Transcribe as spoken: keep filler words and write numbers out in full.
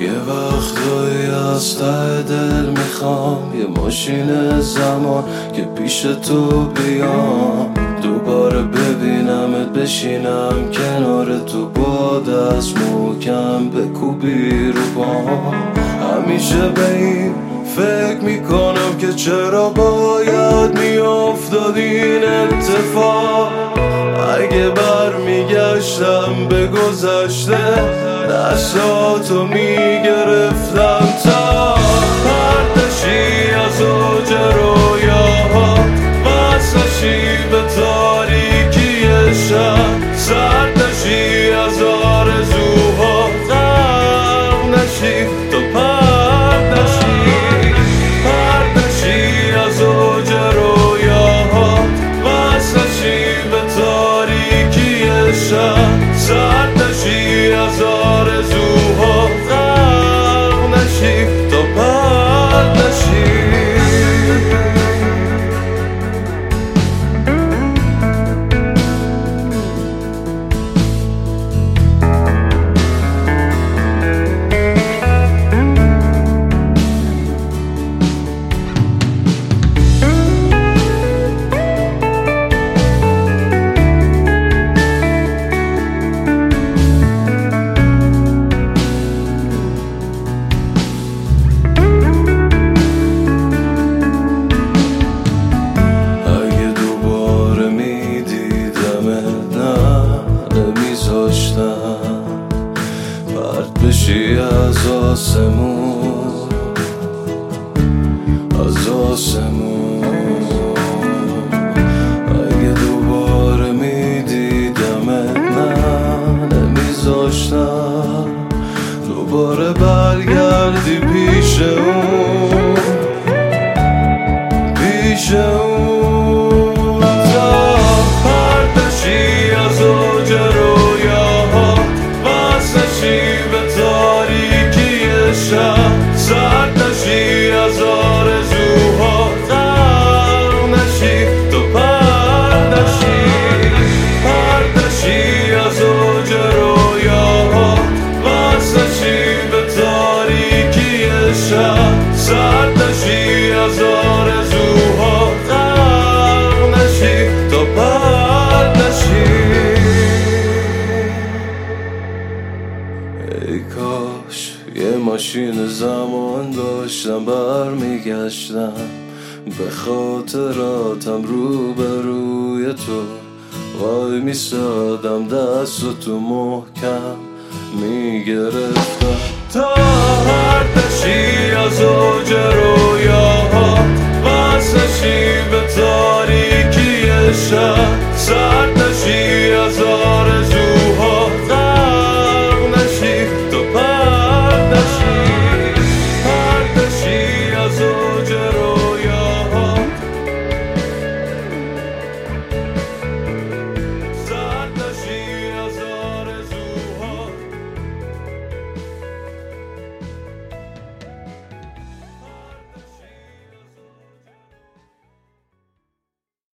یه وقتایی از ته دل میخوام یه ماشین زمان که پیش تو بیام، دوباره ببینمت، بشینم کنار تو، با دست محکم بکوبی رو پام. همیشه به این فکر میکنم که چرا باید میافتاد این اتفاق. اگه برمیگشتم به گذشته، دستاتو میگرفتم تا پردشی از اوج رویاها، وصلشی به تاریکی شب، سردشی از آرزوها، غرق نشی تو پردشی، پردشی از اوج رویاها، وصلشی به تاریکی شب، سردشی از آرزوها، غرق نشی تو پردشی. پرد بشی از آسمون، از آسمون. اگه دوباره میدیدمت، نه نمیذاشتم دوباره برگردی پیش اون، پیش اون. تا پردشی از اوج رویاها، وصلشی به تاریکی شب، سردشی از آرزوها، غرق نشی تو پردشی، پردشی از اوج رویاها، وصلشی به تاریکی شب، سردشی از آرزوها، غرق نشی تو پردشی. ای کاش یه ماشین زمان داشتم، برمیگشتم به خاطراتم، رو به روی تو وای میسادم، دستتو محکم میگرفتم تا پردشی از اوج رویاها، وصلشی به تاریکی شب، سردشی